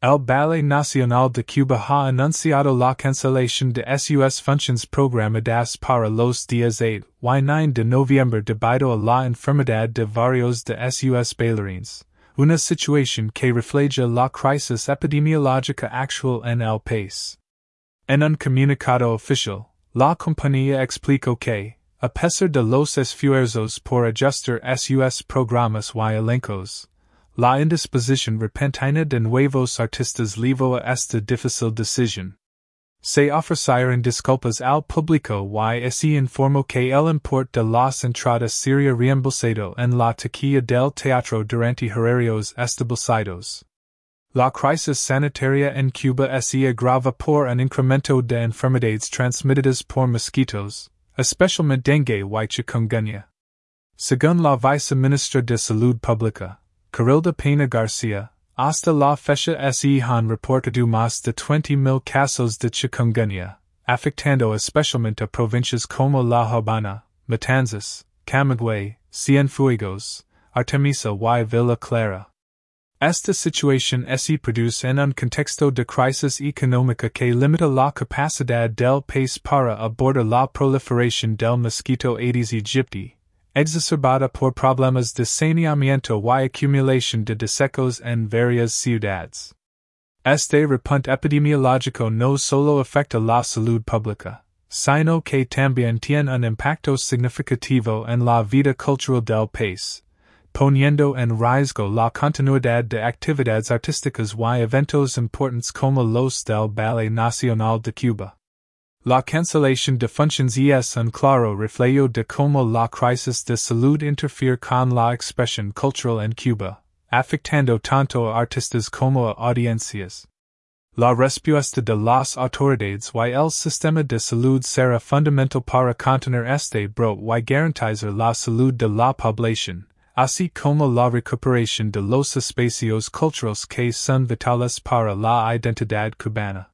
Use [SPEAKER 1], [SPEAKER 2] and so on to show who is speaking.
[SPEAKER 1] El Ballet Nacional de Cuba ha anunciado la cancelación de sus funciones programadas para los días 8 y 9 de noviembre debido a la enfermedad de varios de sus bailarines, una situación que refleja la crisis epidemiológica actual en el país. En un comunicado oficial, la compañía explicó que, a pesar de los esfuerzos por ajustar sus programas y elencos, la indisposición repentina de nuevos artistas llevó a esta difícil decisión. Se ofrecieron disculpas al público y se informó que el importe de las entradas sería reembolsado en la taquilla del teatro durante horarios establecidos. La crisis sanitaria en Cuba se agrava por un incremento de enfermedades transmitidas por mosquitos, especialmente dengue y chikungunya. Según la viceministra de Salud Pública, Carilda Pena García, hasta la fecha se han reportado más de 20,000 casos de chikungunya, afectando especialmente a provincias como La Habana, Matanzas, Camagüey, Cienfuegos, Artemisa y Villa Clara. Esta situación se produce en un contexto de crisis económica que limita la capacidad del país para abordar la proliferación del mosquito Aedes aegypti, exacerbada por problemas de saneamiento y acumulación de desechos en varias ciudades. Este repunte epidemiológico no solo afecta la salud pública, sino que también tiene un impacto significativo en la vida cultural del país, poniendo en riesgo la continuidad de actividades artísticas y eventos importantes como los del Ballet Nacional de Cuba. La cancelación de funciones es un claro reflejo de cómo la crisis de salud interfiere con la expresión cultural en Cuba, afectando tanto a artistas como a audiencias. La respuesta de las autoridades y el sistema de salud será fundamental para contener este brote y garantizar la salud de la población, así como la recuperación de los espacios culturales que son vitales para la identidad cubana.